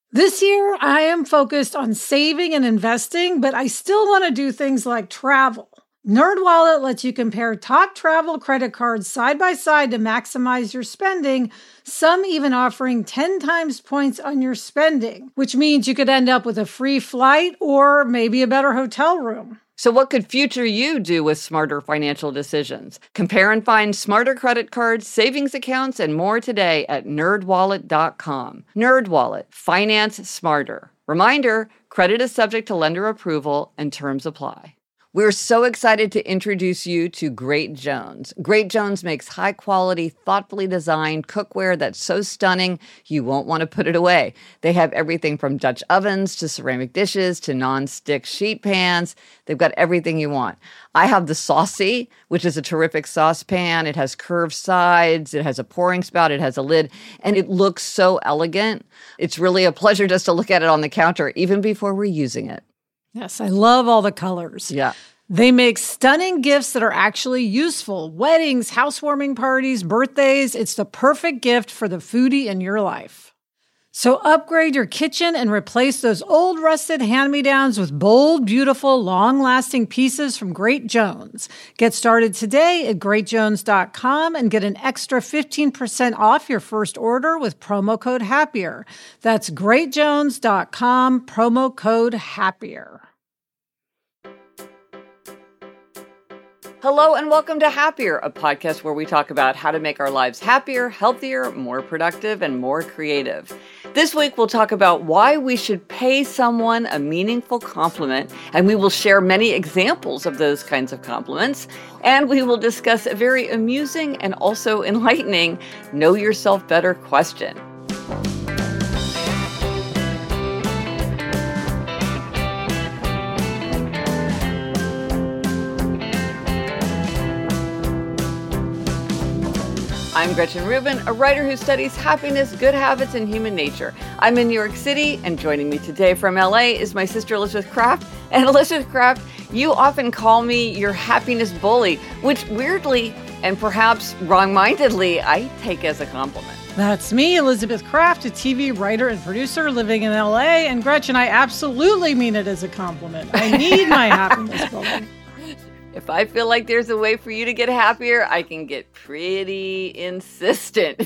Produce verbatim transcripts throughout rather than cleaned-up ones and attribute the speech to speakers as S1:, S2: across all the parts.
S1: This year, I am focused on saving and investing, but I still want to do things like travel. NerdWallet lets you compare top travel credit cards side by side to maximize your spending, some even offering ten times points on your spending, which means you could end up with a free flight or maybe a better hotel room.
S2: So what could future you do with smarter financial decisions? Compare and find smarter credit cards, savings accounts, and more today at nerd wallet dot com. NerdWallet, finance smarter. Reminder, credit is subject to lender approval and terms apply. We're so excited to introduce you to Great Jones. Great Jones makes high-quality, thoughtfully designed cookware that's so stunning you won't want to put it away. They have everything from Dutch ovens to ceramic dishes to non-stick sheet pans. They've got everything you want. I have the Saucy, which is a terrific saucepan. It has curved sides. It has a pouring spout. It has a lid. And it looks so elegant. It's really a pleasure just to look at it on the counter, even before we're using it.
S1: Yes, I love all the colors.
S2: Yeah.
S1: They make stunning gifts that are actually useful. Weddings, housewarming parties, birthdays. It's the perfect gift for the foodie in your life. So upgrade your kitchen and replace those old rusted hand-me-downs with bold, beautiful, long-lasting pieces from Great Jones. Get started today at great jones dot com and get an extra fifteen percent off your first order with promo code HAPPIER. That's great jones dot com, promo code HAPPIER.
S2: Hello and welcome to Happier, a podcast where we talk about how to make our lives happier, healthier, more productive, and more creative. This week, we'll talk about why we should pay someone a meaningful compliment, and we will share many examples of those kinds of compliments. And we will discuss a very amusing and also enlightening know yourself better question. I'm Gretchen Rubin, a writer who studies happiness, good habits, and human nature. I'm in New York City, and joining me today from L A is my sister Elizabeth Craft. And Elizabeth Craft, you often call me your happiness bully, which weirdly and perhaps wrong-mindedly I take as a compliment.
S1: That's me, Elizabeth Craft, a T V writer and producer living in L A. And Gretchen, I absolutely mean it as a compliment. I need my happiness bully.
S2: If I feel like there's a way for you to get happier, I can get pretty insistent.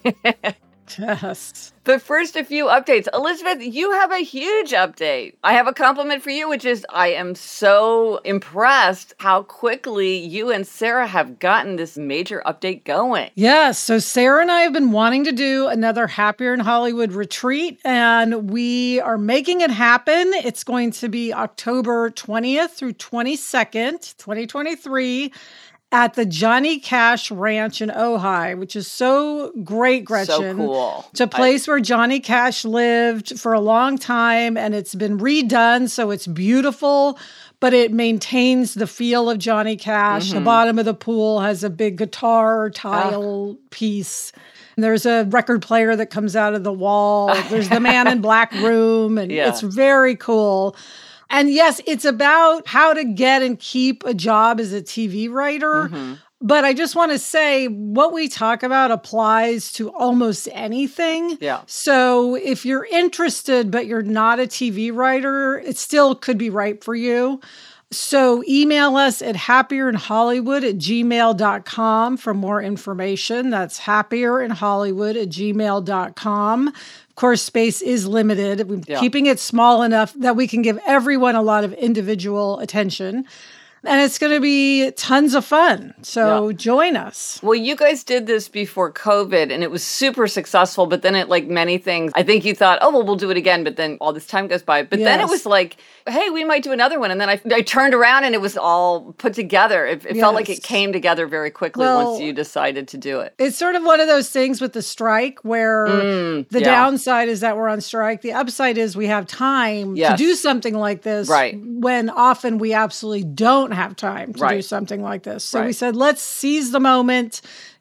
S1: Yes.
S2: But first, a few updates. Elizabeth, you have a huge update. I have a compliment for you, which is I am so impressed how quickly you and Sarah have gotten this major update going.
S1: Yes. So Sarah and I have been wanting to do another Happier in Hollywood retreat, and we are making it happen. It's going to be October twentieth through twenty-second, twenty twenty-three. At the Johnny Cash Ranch in Ojai, which is so great, Gretchen.
S2: So cool.
S1: It's a place I... where Johnny Cash lived for a long time, and it's been redone, so it's beautiful, but it maintains the feel of Johnny Cash. Mm-hmm. The bottom of the pool has a big guitar tile ah. piece. And there's a record player that comes out of the wall. There's the Man in Black room, and yeah. It's very cool. And yes, it's about how to get and keep a job as a T V writer. Mm-hmm. But I just want to say what we talk about applies to almost anything.
S2: Yeah.
S1: So if you're interested, but you're not a T V writer, it still could be right for you. So email us at happierin hollywood at gmail dot com for more information. That's happierin hollywood at gmail dot com. Of course, space is limited. We're yeah. keeping it small enough that we can give everyone a lot of individual attention. And it's going to be tons of fun. So yeah. join us.
S2: Well, you guys did this before COVID, and it was super successful. But then it, like many things, I think you thought, oh, well, we'll do it again. But then all this time goes by. But yes. then it was like, hey, we might do another one. And then I, I turned around, and it was all put together. It, it yes. felt like it came together very quickly well, once you decided to do it.
S1: It's sort of one of those things with the strike where mm, the yeah. downside is that we're on strike. The upside is we have time yes. to do something like this
S2: right.
S1: when often we absolutely don't have time to
S2: right.
S1: do something like this. So
S2: right.
S1: we said, let's seize the moment,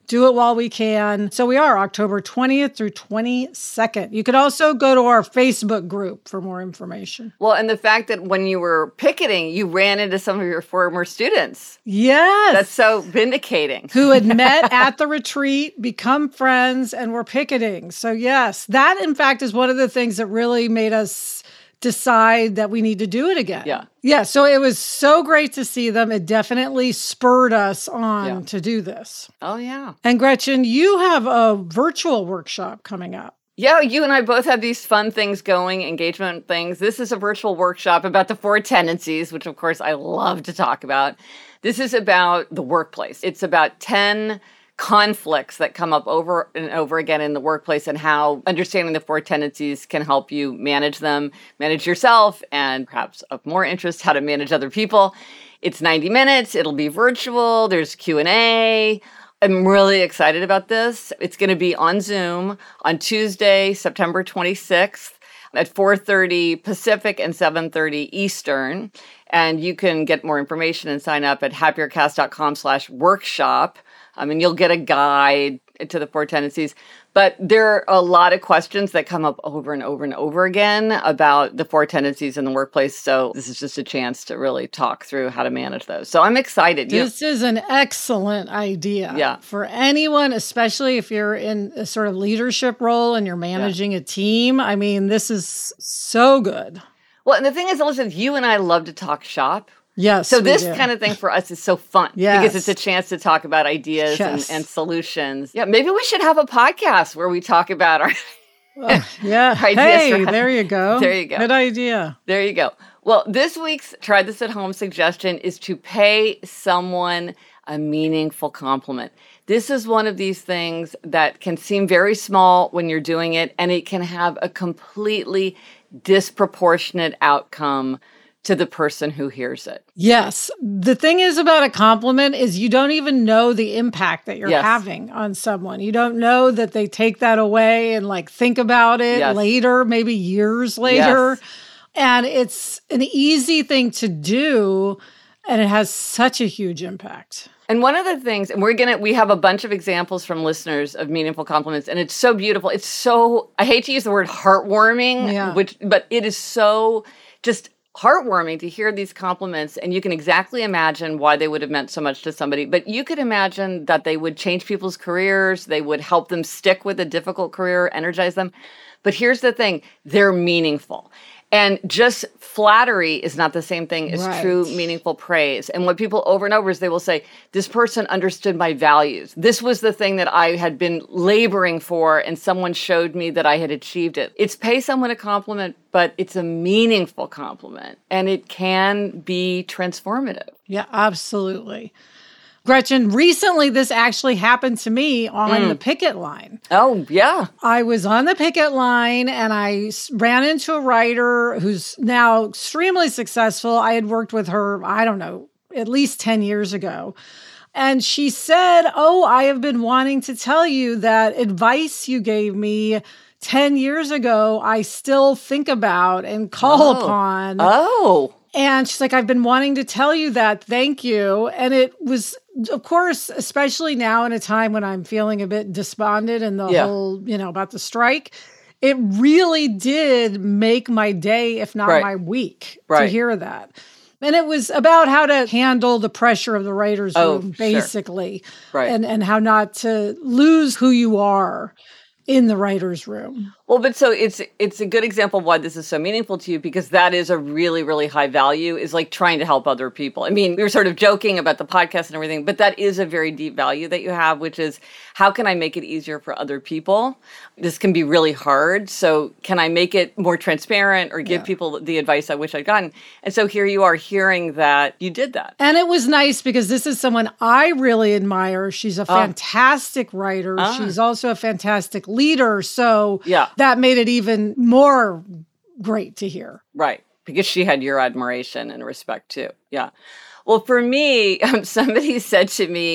S1: do it while we can. So we are October twentieth through twenty-second. You could also go to our Facebook group for more information.
S2: Well, and the fact that when you were picketing, you ran into some of your former students.
S1: Yes.
S2: That's so vindicating.
S1: Who had met at the retreat, become friends, and were picketing. So yes, that in fact is one of the things that really made us decide that we need to do it again.
S2: Yeah.
S1: Yeah. So it was so great to see them. It definitely spurred us on
S2: Yeah.
S1: to do this.
S2: Oh, yeah.
S1: And Gretchen, you have a virtual workshop coming up.
S2: Yeah, you and I both have these fun things going, engagement things. This is a virtual workshop about the four tendencies, which of course I love to talk about. This is about the workplace. It's about ten conflicts that come up over and over again in the workplace and how understanding the four tendencies can help you manage them, manage yourself, and perhaps of more interest, how to manage other people. It's ninety minutes. It'll be virtual. There's Q and A. I'm really excited about this. It's going to be on Zoom on Tuesday, September twenty-sixth at four thirty Pacific and seven thirty Eastern. And you can get more information and sign up at happiercast.com slash workshop. I mean, you'll get a guide to the four tendencies. But there are a lot of questions that come up over and over and over again about the four tendencies in the workplace. So this is just a chance to really talk through how to manage those. So I'm excited.
S1: This you- is an excellent idea
S2: yeah.
S1: for anyone, especially if you're in a sort of leadership role and you're managing yeah. a team. I mean, this is so good.
S2: Well, and the thing is, Elizabeth, you and I love to talk shop.
S1: Yes.
S2: So this
S1: do.
S2: kind of thing for us is so fun
S1: yes.
S2: because it's a chance to talk about ideas
S1: yes.
S2: and, and solutions. Yeah, maybe we should have a podcast where we talk about our
S1: uh, yeah.
S2: ideas.
S1: Hey, there you go.
S2: There you go.
S1: Good idea.
S2: There you go. Well, this week's Try This at Home suggestion is to pay someone a meaningful compliment. This is one of these things that can seem very small when you're doing it, and it can have a completely disproportionate outcome to the person who hears it.
S1: Yes. The thing is about a compliment is you don't even know the impact that you're
S2: yes.
S1: having on someone. You don't know that they take that away and like think about it
S2: yes.
S1: later, maybe years later.
S2: Yes.
S1: And it's an easy thing to do, and it has such a huge impact.
S2: And one of the things, and we're going to, we have a bunch of examples from listeners of meaningful compliments, and it's so beautiful. It's so, I hate to use the word heartwarming,
S1: yeah.
S2: which, but it is so just heartwarming to hear these compliments, and you can exactly imagine why they would have meant so much to somebody. But you could imagine that they would change people's careers, they would help them stick with a difficult career, energize them. But here's the thing, they're meaningful. And just flattery is not the same thing as
S1: right.
S2: true, meaningful praise. And what people over and over is they will say, this person understood my values. This was the thing that I had been laboring for, and someone showed me that I had achieved it. It's pay someone a compliment, but it's a meaningful compliment, and it can be transformative.
S1: Yeah, absolutely. Gretchen, recently this actually happened to me on mm. the picket line.
S2: Oh, yeah.
S1: I was on the picket line and I ran into a writer who's now extremely successful. I had worked with her, I don't know, at least ten years ago. And she said, oh, I have been wanting to tell you that advice you gave me ten years ago, I still think about and call
S2: oh.
S1: upon.
S2: Oh.
S1: And she's like, I've been wanting to tell you that. Thank you. And it was, of course, especially now in a time when I'm feeling a bit despondent and the
S2: yeah.
S1: whole, you know, about the strike, it really did make my day, if not
S2: right.
S1: my week,
S2: right.
S1: to hear that. And it was about how to handle the pressure of the writer's
S2: oh,
S1: room, basically,
S2: sure. right.
S1: and, and how not to lose who you are in the writer's room.
S2: Well, but so it's it's a good example of why this is so meaningful to you, because that is a really, really high value, is like trying to help other people. I mean, we were sort of joking about the podcast and everything, but that is a very deep value that you have, which is, how can I make it easier for other people? This can be really hard. So can I make it more transparent or give yeah. people the advice I wish I'd gotten? And so here you are hearing that you did that.
S1: And it was nice because this is someone I really admire. She's a fantastic uh. writer. Uh. She's also a fantastic leader. So
S2: yeah.
S1: that made it even more great to hear.
S2: Right. Because she had your admiration and respect too. Yeah. Well, for me, um, somebody said to me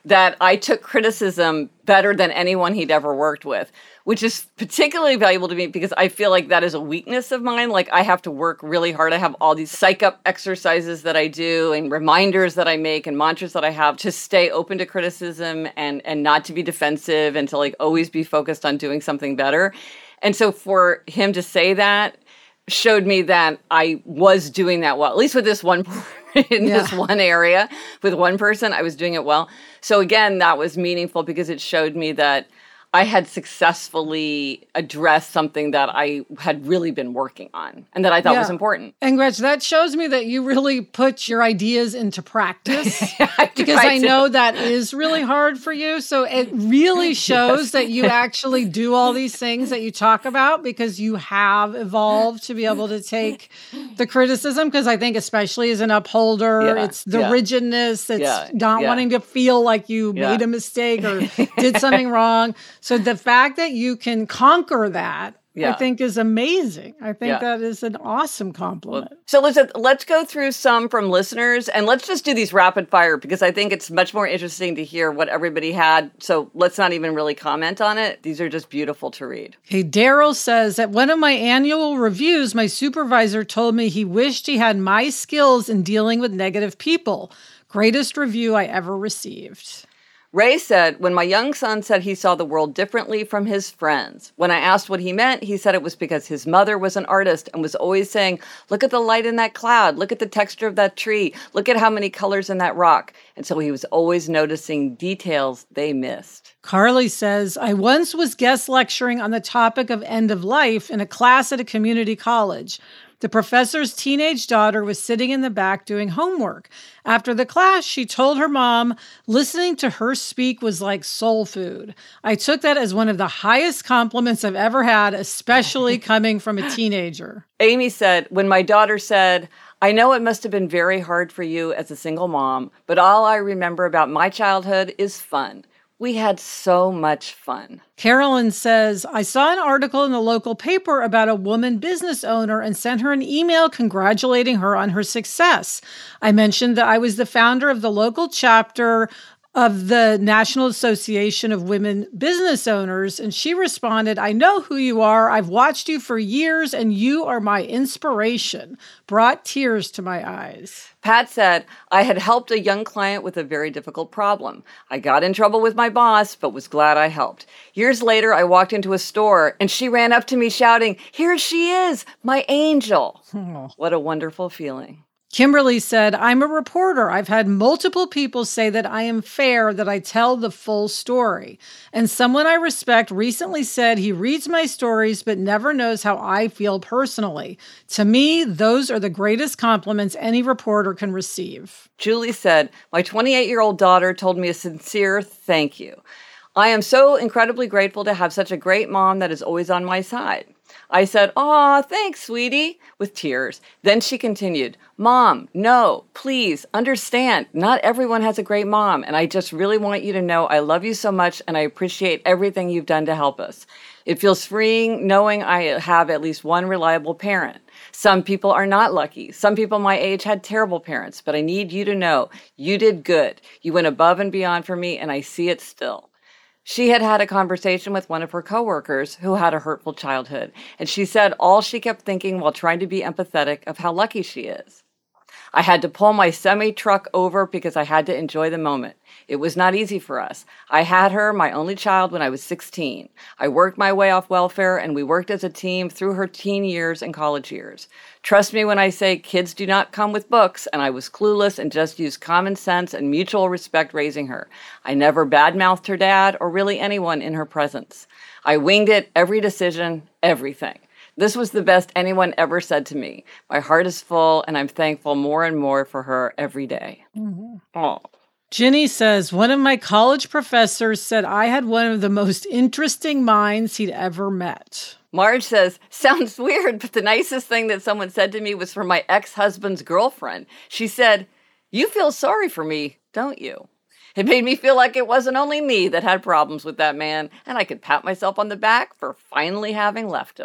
S2: that I took criticism better than anyone he'd ever worked with, which is particularly valuable to me because I feel like that is a weakness of mine. Like I have to work really hard. I have all these psych up exercises that I do and reminders that I make and mantras that I have to stay open to criticism and, and not to be defensive and to like always be focused on doing something better. And so for him to say that showed me that I was doing that well, at least with this one in yeah. this one area with one person, I was doing it well. So again, that was meaningful because it showed me that I had successfully addressed something that I had really been working on and that I thought yeah. was important.
S1: And Gretch, that shows me that you really put your ideas into practice yeah, I because I know that is really hard for you. So it really shows yes. that you actually do all these things that you talk about because you have evolved to be able to take the criticism. Because I think especially as an upholder, yeah. it's the yeah. rigidness, it's yeah. not yeah. wanting to feel like you yeah. made a mistake or did something wrong. So the fact that you can conquer that, yeah. I think is amazing. I think yeah. that is an awesome compliment.
S2: Well, so listen, let's go through some from listeners and let's just do these rapid fire because I think it's much more interesting to hear what everybody had. So let's not even really comment on it. These are just beautiful to read.
S1: Okay, Daryl says, at one of my annual reviews, my supervisor told me he wished he had my skills in dealing with negative people. Greatest review I ever received.
S2: Ray said, when my young son said he saw the world differently from his friends, when I asked what he meant, he said it was because his mother was an artist and was always saying, look at the light in that cloud, look at the texture of that tree, look at how many colors in that rock. And so he was always noticing details they missed.
S1: Carly says, I once was guest lecturing on the topic of end of life in a class at a community college. The professor's teenage daughter was sitting in the back doing homework. After the class, she told her mom, listening to her speak was like soul food. I took that as one of the highest compliments I've ever had, especially coming from a teenager.
S2: Amy said, when my daughter said, I know it must have been very hard for you as a single mom, but all I remember about my childhood is fun. We had so much fun.
S1: Carolyn says, I saw an article in the local paper about a woman business owner and sent her an email congratulating her on her success. I mentioned that I was the founder of the local chapter of the National Association of Women Business Owners, and she responded, I know who you are. I've watched you for years, and you are my inspiration. Brought tears to my eyes.
S2: Pat said, I had helped a young client with a very difficult problem. I got in trouble with my boss, but was glad I helped. Years later, I walked into a store, and she ran up to me shouting, here she is, my angel. Oh. What a wonderful feeling.
S1: Kimberly said, I'm a reporter. I've had multiple people say that I am fair, that I tell the full story. And someone I respect recently said he reads my stories but never knows how I feel personally. To me, those are the greatest compliments any reporter can receive.
S2: Julie said, my twenty-eight-year-old daughter told me a sincere thank you. I am so incredibly grateful to have such a great mom that is always on my side. I said, aw, thanks, sweetie, with tears. Then she continued, Mom, no, please, understand, not everyone has a great mom, and I just really want you to know I love you so much and I appreciate everything you've done to help us. It feels freeing knowing I have at least one reliable parent. Some people are not lucky. Some people my age had terrible parents, but I need you to know you did good. You went above and beyond for me, and I see it still. She had had a conversation with one of her coworkers who had a hurtful childhood, and she said all she kept thinking while trying to be empathetic of how lucky she is. I had to pull my semi-truck over because I had to enjoy the moment. It was not easy for us. I had her, my only child, when I was sixteen. I worked my way off welfare, and we worked as a team through her teen years and college years. Trust me when I say kids do not come with books, and I was clueless and just used common sense and mutual respect raising her. I never badmouthed her dad or really anyone in her presence. I winged it, every decision, everything. This was the best anyone ever said to me. My heart is full, and I'm thankful more and more for her every day. Mm-hmm. Oh.
S1: Ginny says, one of my college professors said I had one of the most interesting minds he'd ever met.
S2: Marge says, sounds weird, but the nicest thing that someone said to me was from my ex-husband's girlfriend. She said, you feel sorry for me, don't you? It made me feel like it wasn't only me that had problems with that man, and I could pat myself on the back for finally having left him.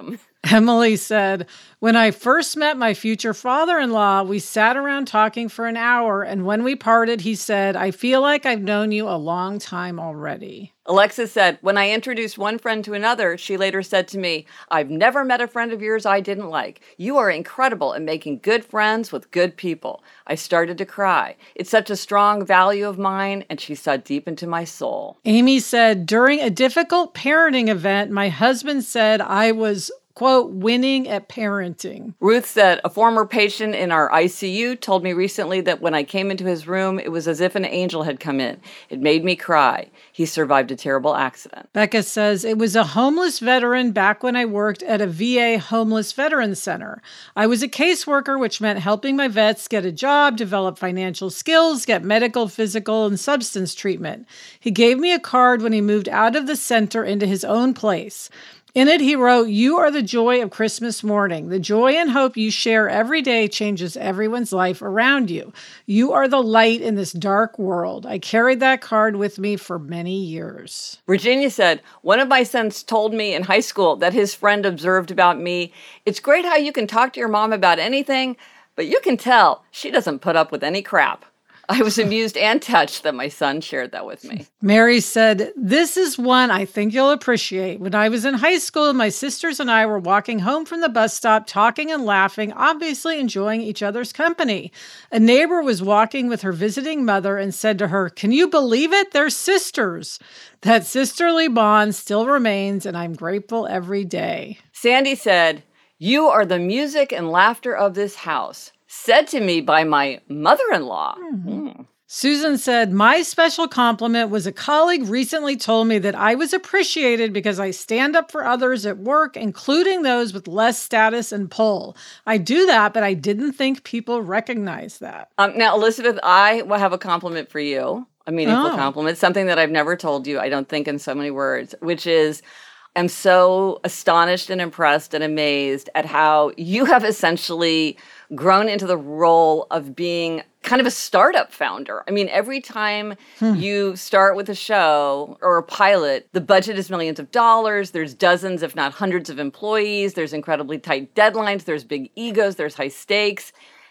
S1: Emily said, when I first met my future father-in-law, we sat around talking for an hour, and when we parted, he said, I feel like I've known you a long time already.
S2: Alexis said, when I introduced one friend to another, she later said to me, I've never met a friend of yours I didn't like. You are incredible at making good friends with good people. I started to cry. It's such a strong value of mine, and she saw deep into my soul.
S1: Amy said, during a difficult parenting event, my husband said I was quote, winning at parenting.
S2: Ruth said, a former patient in our I C U told me recently that when I came into his room, it was as if an angel had come in. It made me cry. He survived a terrible accident.
S1: Becca says, it was a homeless veteran back when I worked at a V A homeless veteran center. I was a caseworker, which meant helping my vets get a job, develop financial skills, get medical, physical, and substance treatment. He gave me a card when he moved out of the center into his own place. In it, he wrote, you are the joy of Christmas morning. The joy and hope you share every day changes everyone's life around you. You are the light in this dark world. I carried that card with me for many years.
S2: Virginia said, one of my sons told me in high school that his friend observed about me, it's great how you can talk to your mom about anything, but you can tell she doesn't put up with any crap. I was amused and touched that my son shared that with me.
S1: Mary said, this is one I think you'll appreciate. When I was in high school, my sisters and I were walking home from the bus stop, talking and laughing, obviously enjoying each other's company. A neighbor was walking with her visiting mother and said to her, can you believe it? They're sisters. That sisterly bond still remains, and I'm grateful every day.
S2: Sandy said, you are the music and laughter of this house. Said to me by my mother-in-law.
S1: Mm-hmm. Mm. Susan said, my special compliment was a colleague recently told me that I was appreciated because I stand up for others at work, including those with less status and pull. I do that, but I didn't think people recognize that.
S2: Um, now, Elizabeth, I will have a compliment for you, a meaningful
S1: oh.
S2: compliment, something that I've never told you, I don't think in so many words, which is, I'm so astonished and impressed and amazed at how you have essentially grown into the role of being kind of a startup founder. I mean, every time hmm. you start with a show or a pilot, the budget is millions of dollars. There's dozens, if not hundreds of employees. There's incredibly tight deadlines. There's big egos. There's high stakes.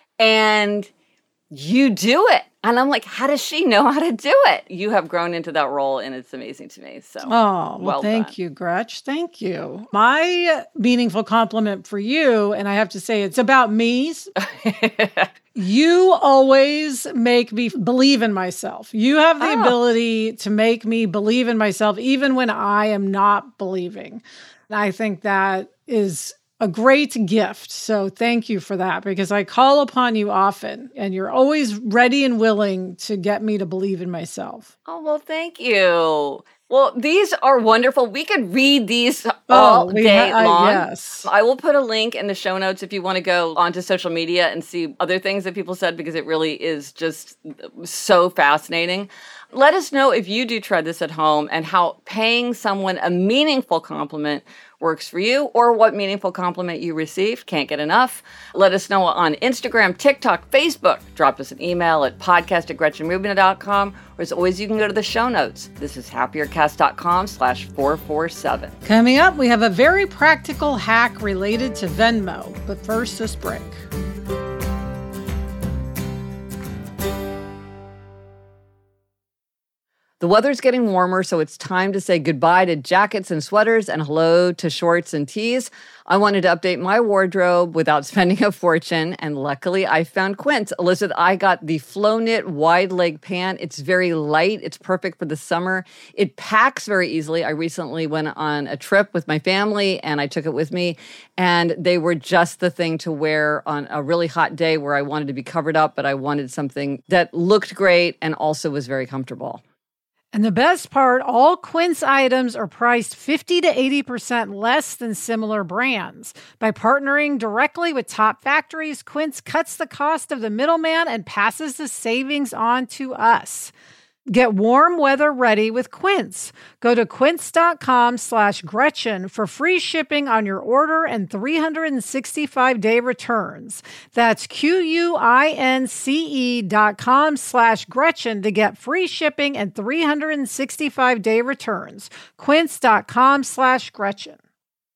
S2: And you do it. And I'm like, how does she know how to do it? You have grown into that role, and it's amazing to me. So,
S1: oh, well,
S2: well
S1: thank
S2: done.
S1: you, Gretch. Thank you. My meaningful compliment for you, and I have to say it's about me. You always make me believe in myself. You have the oh. ability to make me believe in myself, even when I am not believing. And I think that is a great gift. So thank you for that, because I call upon you often and you're always ready and willing to get me to believe in myself.
S2: Oh, well, thank you. Well, these are wonderful. We could read these all oh, day ha- long.
S1: Uh, yes.
S2: I will put a link in the show notes if you want to go onto social media and see other things that people said, because it really is just so fascinating. Let us know if you do try this at home and how paying someone a meaningful compliment works for you, or what meaningful compliment you received. Can't get enough. Let us know on Instagram, TikTok, Facebook. Drop us an email at podcast at gretchen rubin dot com. Or as always, you can go to the show notes. This is happiercast.com slash 447.
S1: Coming up, we have a very practical hack related to Venmo. But first, this break.
S2: The weather's getting warmer, so it's time to say goodbye to jackets and sweaters and hello to shorts and tees. I wanted to update my wardrobe without spending a fortune, and luckily I found Quince. Elizabeth, I got the Flow Knit wide leg pant. It's very light. It's perfect for the summer. It packs very easily. I recently went on a trip with my family, and I took it with me, and they were just the thing to wear on a really hot day where I wanted to be covered up, but I wanted something that looked great and also was very comfortable.
S1: And the best part, all Quince items are priced fifty to eighty percent less than similar brands. By partnering directly with top factories, Quince cuts the cost of the middleman and passes the savings on to us. Get warm weather ready with Quince. Go to quince.com slash Gretchen for free shipping on your order and three hundred sixty-five day returns. That's Q-U-I-N-C-E dot com slash Gretchen to get free shipping and three hundred sixty-five day returns. Quince.com slash Gretchen.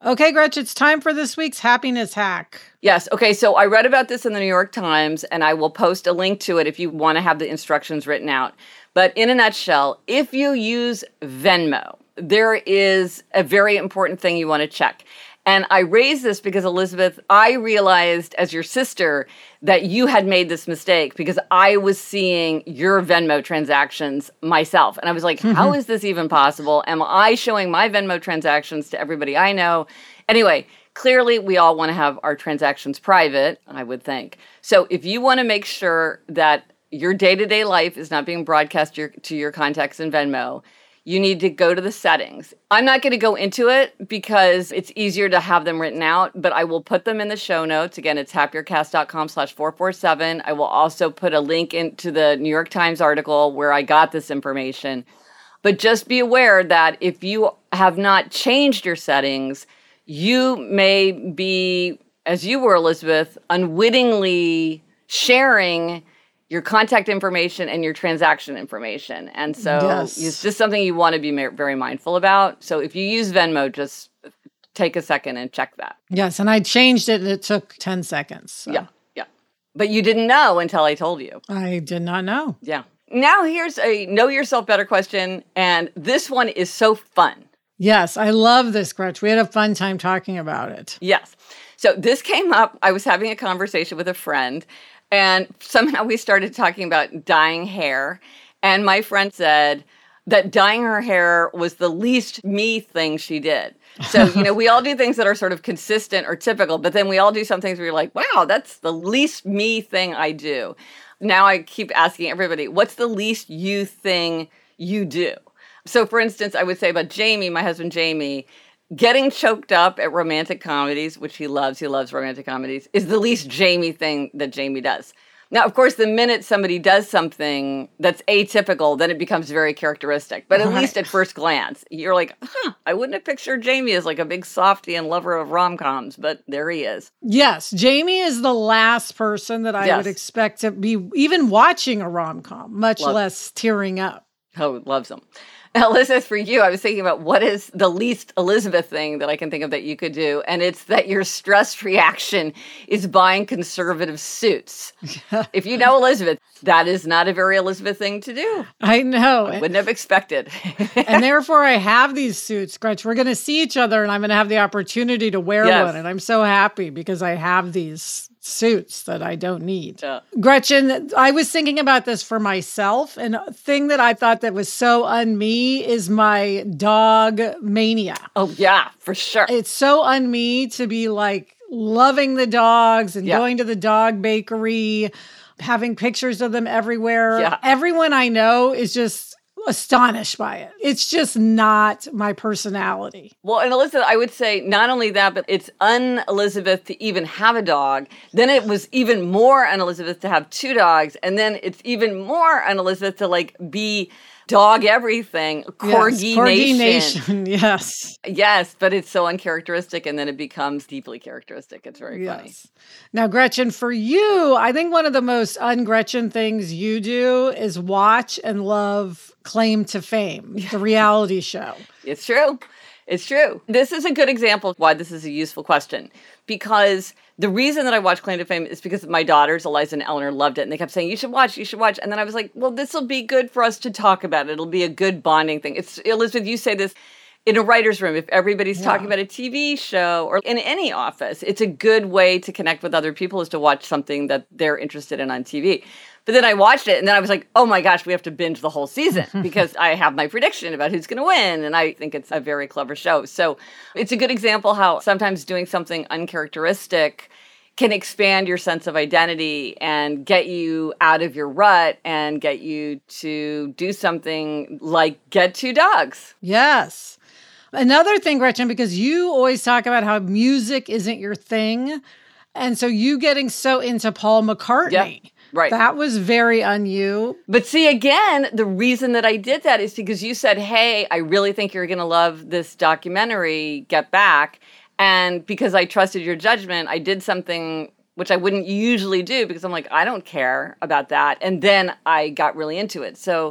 S1: Okay, Gretchen, it's time for this week's happiness hack.
S2: Yes. Okay. So I read about this in the New York Times, and I will post a link to it if you want to have the instructions written out. But in a nutshell, if you use Venmo, there is a very important thing you want to check. And I raise this because, Elizabeth, I realized as your sister that you had made this mistake because I was seeing your Venmo transactions myself. And I was like, mm-hmm. How is this even possible? Am I showing my Venmo transactions to everybody I know? Anyway, clearly we all want to have our transactions private, I would think. So if you want to make sure that your day-to-day life is not being broadcast to your, to your contacts in Venmo, you need to go to the settings. I'm not going to go into it because it's easier to have them written out, but I will put them in the show notes. Again, it's happiercast.com slash 447. I will also put a link into the New York Times article where I got this information. But just be aware that if you have not changed your settings, you may be, as you were, Elizabeth, unwittingly sharing your contact information and your transaction information. And so yes. It's just something you want to be very mindful about. So if you use Venmo, just take a second and check that.
S1: Yes, and I changed it and it took ten seconds. So.
S2: Yeah, yeah. But you didn't know until I told you.
S1: I did not know.
S2: Yeah. Now here's a know yourself better question. And this one is so fun.
S1: Yes, I love this, Gretch. We had a fun time talking about it.
S2: Yes. So this came up. I was having a conversation with a friend, and somehow we started talking about dyeing hair. And my friend said that dyeing her hair was the least me thing she did. So, you know, we all do things that are sort of consistent or typical, but then we all do some things where you're like, wow, that's the least me thing I do. Now I keep asking everybody, what's the least you thing you do? So, for instance, I would say about Jamie, my husband Jamie, getting choked up at romantic comedies, which he loves, he loves romantic comedies, is the least Jamie thing that Jamie does. Now, of course, the minute somebody does something that's atypical, then it becomes very characteristic. But at right. least at first glance, you're like, huh, I wouldn't have pictured Jamie as like a big softie and lover of rom-coms, but there he is.
S1: Yes, Jamie is the last person that I yes. would expect to be even watching a rom-com, much Love. less tearing up.
S2: Oh, loves them. Now, Elizabeth, for you, I was thinking about what is the least Elizabeth thing that I can think of that you could do, and it's that your stress reaction is buying conservative suits. If you know Elizabeth, that is not a very Elizabeth thing to do.
S1: I know.
S2: I wouldn't have expected.
S1: And therefore, I have these suits, Gretch. We're going to see each other, and I'm going to have the opportunity to wear yes. one, and I'm so happy because I have these suits that I don't need. Yeah. Gretchen, I was thinking about this for myself, and a thing that I thought that was so un-me is my dog mania.
S2: Oh, yeah, for sure.
S1: It's so un-me to be like loving the dogs and yeah. going to the dog bakery, having pictures of them everywhere. Yeah. Everyone I know is just astonished by it. It's just not my personality.
S2: Well, and Elizabeth, I would say not only that, but it's un-Elizabeth to even have a dog. Then it was even more un-Elizabeth to have two dogs. And then it's even more un-Elizabeth to like be dog everything, corgi
S1: yes, corgi
S2: nation.
S1: nation. Yes.
S2: Yes, but it's so uncharacteristic and then it becomes deeply characteristic. It's very
S1: yes.
S2: funny.
S1: Now, Gretchen, for you, I think one of the most un-Gretchen things you do is watch and love Claim to Fame, the reality show.
S2: It's true. It's true. This is a good example of why this is a useful question, because the reason that I watched Claim to Fame is because my daughters, Eliza and Eleanor, loved it. And they kept saying, you should watch, you should watch. And then I was like, well, this will be good for us to talk about it. It'll be a good bonding thing. It's Elizabeth, you say this in a writer's room. If everybody's yeah. talking about a T V show or in any office, it's a good way to connect with other people is to watch something that they're interested in on T V. But then I watched it and then I was like, oh my gosh, we have to binge the whole season because I have my prediction about who's going to win. And I think it's a very clever show. So it's a good example how sometimes doing something uncharacteristic can expand your sense of identity and get you out of your rut and get you to do something like get two dogs.
S1: Yes. Another thing, Gretchen, because you always talk about how music isn't your thing. And so you getting so into Paul McCartney.
S2: Yep. Right.
S1: That was very un-you.
S2: But see, again, the reason that I did that is because you said, hey, I really think you're going to love this documentary, Get Back. And because I trusted your judgment, I did something which I wouldn't usually do because I'm like, I don't care about that. And then I got really into it. So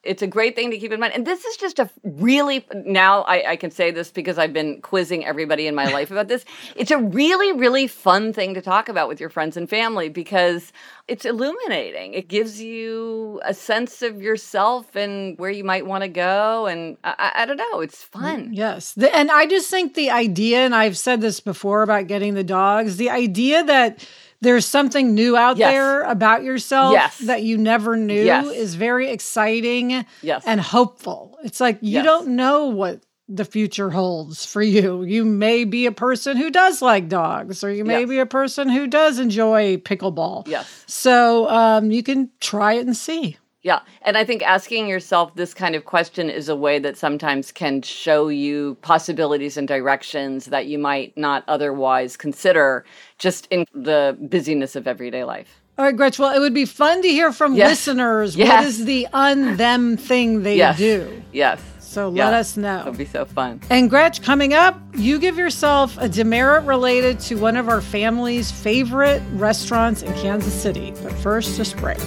S2: It's a great thing to keep in mind. And this is just a really, now I, I can say this because I've been quizzing everybody in my life about this. It's a really, really fun thing to talk about with your friends and family because it's illuminating. It gives you a sense of yourself and where you might want to go. And I, I don't know, it's fun.
S1: Yes. The, and I just think the idea, and I've said this before about getting the dogs, the idea that there's something new out
S2: yes.
S1: there about yourself
S2: yes.
S1: that you never knew
S2: yes.
S1: is very exciting
S2: yes.
S1: and hopeful. It's like you
S2: yes.
S1: don't know what the future holds for you. You may be a person who does like dogs, or you may
S2: yes.
S1: be a person who does enjoy pickleball.
S2: Yes.
S1: So um, you can try it and see.
S2: Yeah. And I think asking yourself this kind of question is a way that sometimes can show you possibilities and directions that you might not otherwise consider just in the busyness of everyday life.
S1: All right, Gretch. Well, it would be fun to hear from
S2: yes.
S1: listeners.
S2: Yes.
S1: What is the un-them thing they
S2: yes.
S1: do?
S2: Yes.
S1: So
S2: yeah.
S1: let us know.
S2: It would be so fun.
S1: And Gretch, coming up, you give yourself a demerit related to one of our family's favorite restaurants in Kansas City. But first, just break.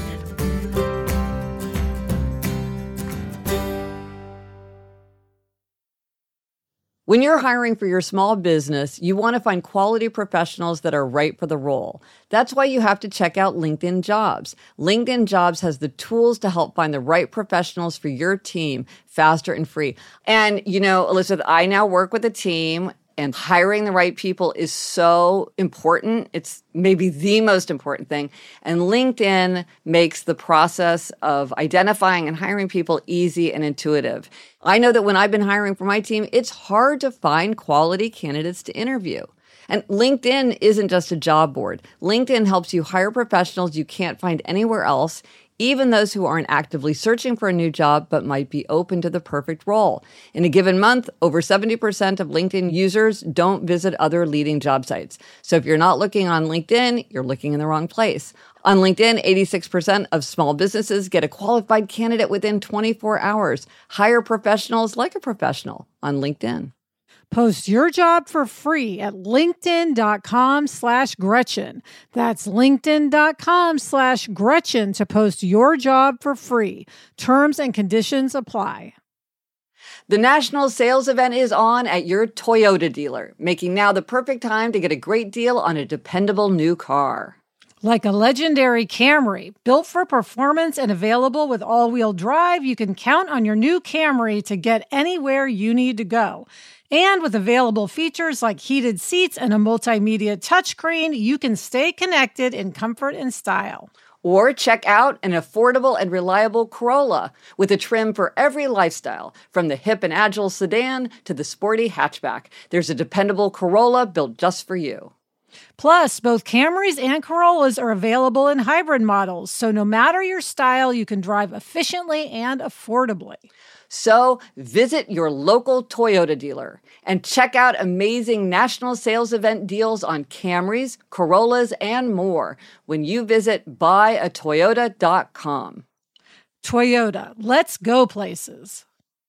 S2: When you're hiring for your small business, you want to find quality professionals that are right for the role. That's why you have to check out LinkedIn Jobs. LinkedIn Jobs has the tools to help find the right professionals for your team faster and free. And, you know, Elizabeth, I now work with a team, and hiring the right people is so important. It's maybe the most important thing. And LinkedIn makes the process of identifying and hiring people easy and intuitive. I know that when I've been hiring for my team, it's hard to find quality candidates to interview. And LinkedIn isn't just a job board. LinkedIn helps you hire professionals you can't find anywhere else, even those who aren't actively searching for a new job but might be open to the perfect role. In a given month, over seventy percent of LinkedIn users don't visit other leading job sites. So if you're not looking on LinkedIn, you're looking in the wrong place. On LinkedIn, eighty-six percent of small businesses get a qualified candidate within twenty-four hours. Hire professionals like a professional on LinkedIn.
S1: Post your job for free at linkedin.com slash Gretchen. That's linkedin.com slash Gretchen to post your job for free. Terms and conditions apply.
S2: The national sales event is on at your Toyota dealer, making now the perfect time to get a great deal on a dependable new car.
S1: Like a legendary Camry, built for performance and available with all-wheel drive, you can count on your new Camry to get anywhere you need to go. And with available features like heated seats and a multimedia touchscreen, you can stay connected in comfort and style.
S2: Or check out an affordable and reliable Corolla with a trim for every lifestyle, from the hip and agile sedan to the sporty hatchback. There's a dependable Corolla built just for you.
S1: Plus, both Camrys and Corollas are available in hybrid models, so no matter your style, you can drive efficiently and affordably.
S2: So visit your local Toyota dealer and check out amazing national sales event deals on Camrys, Corollas, and more when you visit buy a toyota dot com.
S1: Toyota, let's go places.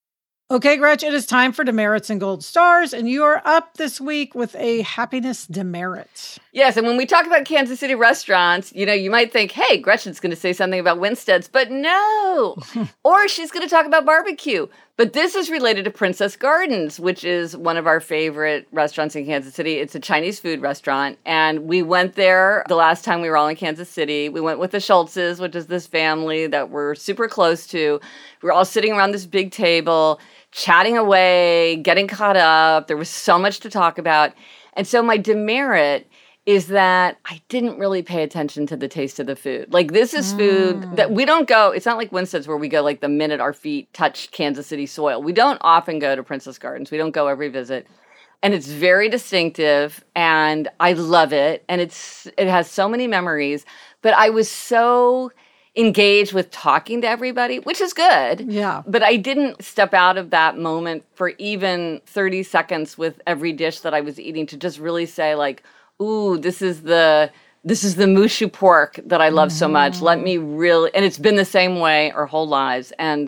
S1: Okay, Gretch, it is time for demerits and gold stars, and you are up this week with a happiness demerit.
S2: Yes, and when we talk about Kansas City restaurants, you know, you might think, hey, Gretchen's going to say something about Winstead's, but no. Or she's going to talk about barbecue. But this is related to Princess Gardens, which is one of our favorite restaurants in Kansas City. It's a Chinese food restaurant, and we went there the last time we were all in Kansas City. We went with the Schultzes, which is this family that we're super close to. We were all sitting around this big table, chatting away, getting caught up. There was so much to talk about. And so my demerit is that I didn't really pay attention to the taste of the food. Like, this is food mm. that we don't go, it's not like Winstead's where we go like the minute our feet touch Kansas City soil. We don't often go to Princess Gardens. We don't go every visit. And it's very distinctive, and I love it. And it's it has so many memories. But I was so engaged with talking to everybody, which is good.
S1: Yeah.
S2: But I didn't step out of that moment for even thirty seconds with every dish that I was eating to just really say, like, ooh, this is the this is the mushu pork that I love mm. so much. Let me really, and it's been the same way our whole lives. And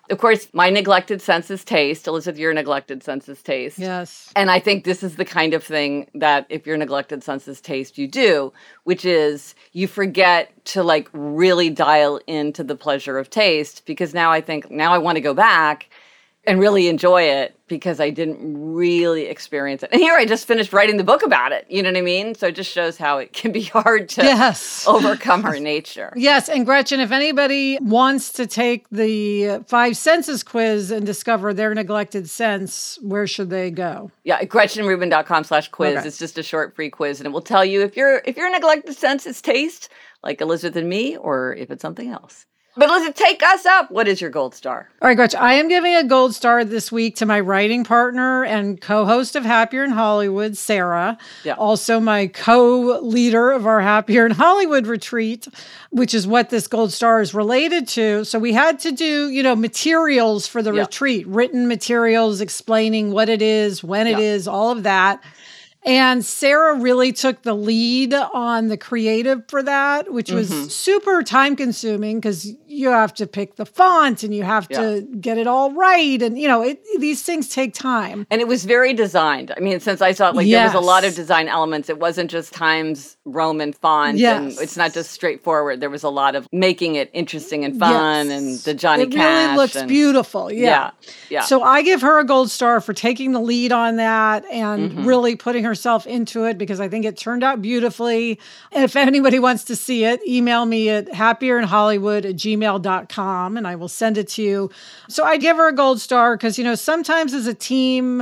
S2: Of course, my neglected sense is taste. Elizabeth, your neglected sense is taste.
S1: Yes.
S2: And I think this is the kind of thing that if your neglected sense is taste, you do, which is you forget to like really dial into the pleasure of taste, because now I think, now I want to go back and really enjoy it because I didn't really experience it. And here I just finished writing the book about it. You know what I mean? So it just shows how it can be hard to
S1: yes.
S2: overcome our nature.
S1: Yes. And Gretchen, if anybody wants to take the five senses quiz and discover their neglected sense, where should they go?
S2: Yeah, GretchenRubin.com slash quiz.
S1: Okay.
S2: It's just a short free quiz, and it will tell you if your if your neglected sense is taste, like Elizabeth and me, or if it's something else. But Elizabeth, take us up. What is your gold star?
S1: All right, Gretchen, I am giving a gold star this week to my writing partner and co-host of Happier in Hollywood, Sarah.
S2: Yeah.
S1: Also my co-leader of our Happier in Hollywood retreat, which is what this gold star is related to. So we had to do, you know, materials for the
S2: yeah.
S1: retreat, written materials explaining what it is, when it
S2: yeah.
S1: is, all of that. And Sarah really took the lead on the creative for that, which was mm-hmm. super time consuming because you have to pick the font and you have yeah. to get it all right. And, you know, it, these things take time.
S2: And it was very designed. I mean, since I saw it, like yes. there was a lot of design elements. It wasn't just Times Roman font.
S1: Yes.
S2: And it's not just straightforward. There was a lot of making it interesting and fun yes. and the Johnny
S1: it
S2: Cash.
S1: It really looks
S2: and,
S1: beautiful. Yeah.
S2: yeah. Yeah.
S1: So I give her a gold star for taking the lead on that and mm-hmm. really putting her herself into it because I think it turned out beautifully. And if anybody wants to see it, email me at happierin hollywood at gmail dot com and I will send it to you. So I give her a gold star because, you know, sometimes as a team,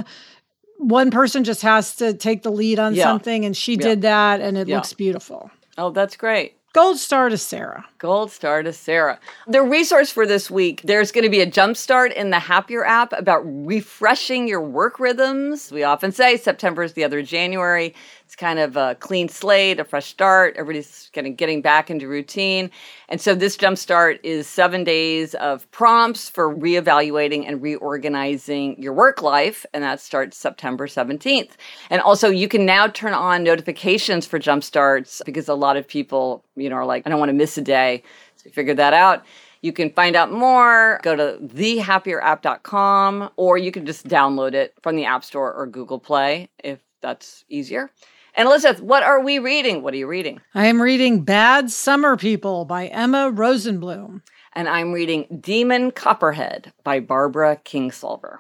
S1: one person just has to take the lead on
S2: yeah.
S1: something and she
S2: yeah.
S1: did that and it
S2: yeah.
S1: looks beautiful.
S2: Oh, that's great.
S1: Gold star to Sarah.
S2: Gold star to Sarah. The resource for this week, there's going to be a jumpstart in the Happier app about refreshing your work rhythms. We often say September is the other January. It's kind of a clean slate, a fresh start. Everybody's kind of getting back into routine. And so this jumpstart is seven days of prompts for reevaluating and reorganizing your work life. And that starts September seventeenth. And also you can now turn on notifications for jumpstarts because a lot of people, you know, are like, I don't want to miss a day. So we figured that out. You can find out more, go to the happier app dot com, or you can just download it from the App Store or Google Play if that's easier. And Elizabeth, what are we reading? What are you reading?
S1: I am reading Bad Summer People by Emma Rosenblum.
S2: And I'm reading Demon Copperhead by Barbara Kingsolver.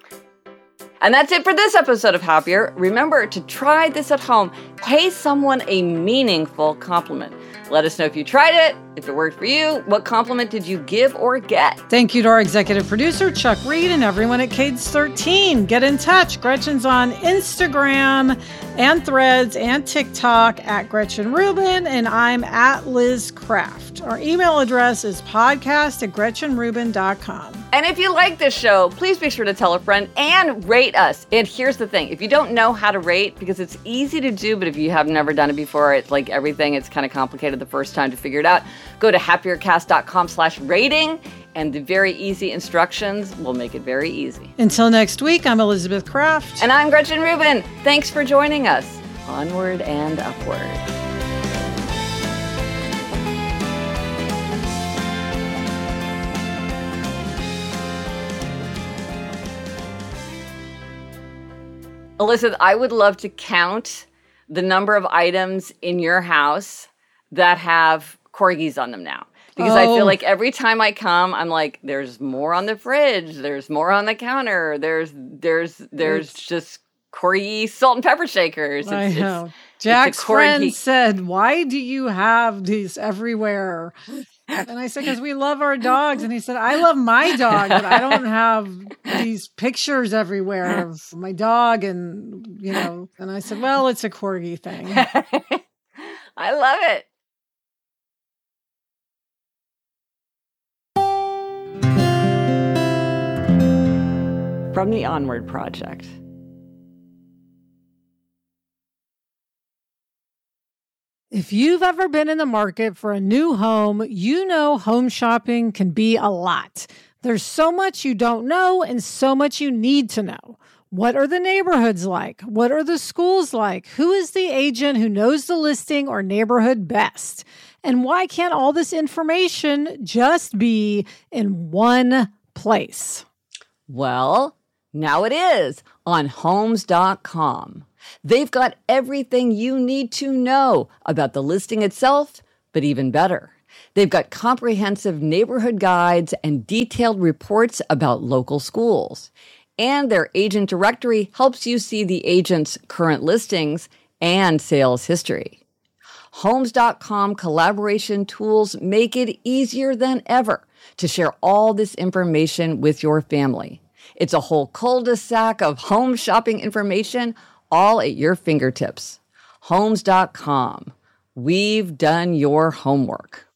S2: And that's it for this episode of Happier. Remember to try this at home. Pay someone a meaningful compliment. Let us know if you tried it, if it worked for you. What compliment did you give or get?
S1: Thank you to our executive producer, Chuck Reed, and everyone at Cades thirteen. Get in touch. Gretchen's on Instagram and Threads and TikTok at Gretchen Rubin, and I'm at Liz Craft. Our email address is podcast at gretchen rubin dot com.
S2: And if you like this show, please be sure to tell a friend and rate us. And here's the thing. If you don't know how to rate, because it's easy to do, but if you have never done it before, it's like everything, it's kind of complicated the first time to figure it out. Go to happiercast.com slash rating, and the very easy instructions will make it very easy.
S1: Until next week, I'm Elizabeth Craft.
S2: And I'm Gretchen Rubin. Thanks for joining us. Onward and upward. Elizabeth, I would love to count the number of items in your house that have corgis on them now. Because oh. I feel like every time I come, I'm like, there's more on the fridge, there's more on the counter, there's there's there's it's, just corgi salt and pepper shakers. It's,
S1: I know.
S2: It's,
S1: Jack's
S2: it's
S1: friend said, why do you have these everywhere? And I said, because we love our dogs. And he said, I love my dog, but I don't have these pictures everywhere of my dog. And, you know, and I said, well, it's a corgi thing.
S2: I love it. From the Onward Project.
S1: If you've ever been in the market for a new home, you know home shopping can be a lot. There's so much you don't know and so much you need to know. What are the neighborhoods like? What are the schools like? Who is the agent who knows the listing or neighborhood best? And why can't all this information just be in one place?
S2: Well, now it is on Homes dot com. They've got everything you need to know about the listing itself, but even better, they've got comprehensive neighborhood guides and detailed reports about local schools. And their agent directory helps you see the agent's current listings and sales history. Homes dot com collaboration tools make it easier than ever to share all this information with your family. It's a whole cul-de-sac of home shopping information all at your fingertips. Homes dot com. We've done your homework.